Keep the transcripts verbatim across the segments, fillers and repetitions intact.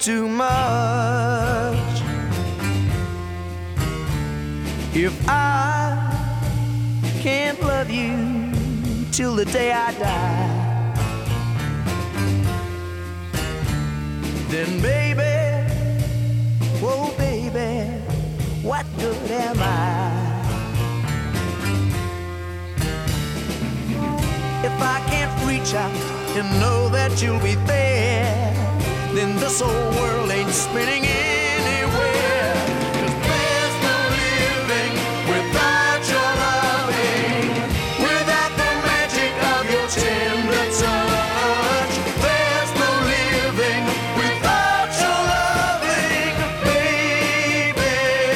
too much. If I can't love you till the day I die, then baby, whoa baby, what good am I? If I can't reach out and know that you'll be there, then this whole world ain't spinning anywhere. 'Cause there's no living without your loving, without the magic of your tender touch. There's no living without your loving, baby.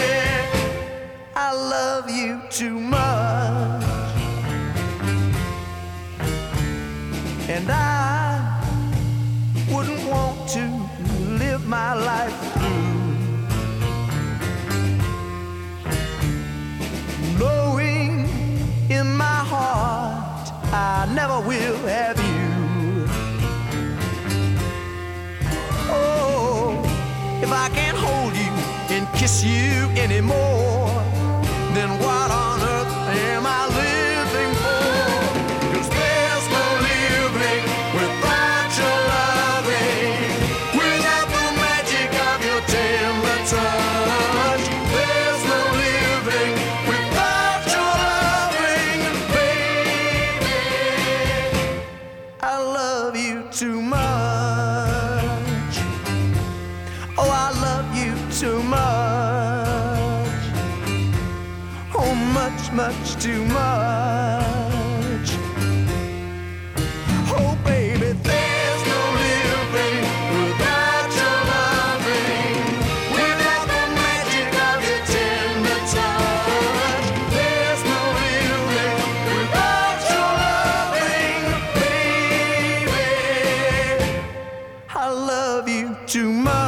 I love you too much, and I wouldn't want to live my life through knowing in my heart I never will have you. Oh, if I can't hold you and kiss you anymore, then what on earth am I living for? 'Cause there's no living without your loving, without the magic of your tender touch. There's no living without your loving, baby. I love you too much. Oh, I love you too much. Oh, much, much too much. Oh, baby, there's no living without your loving, without the magic of your tender touch. There's no living without your loving, baby. I love you too much.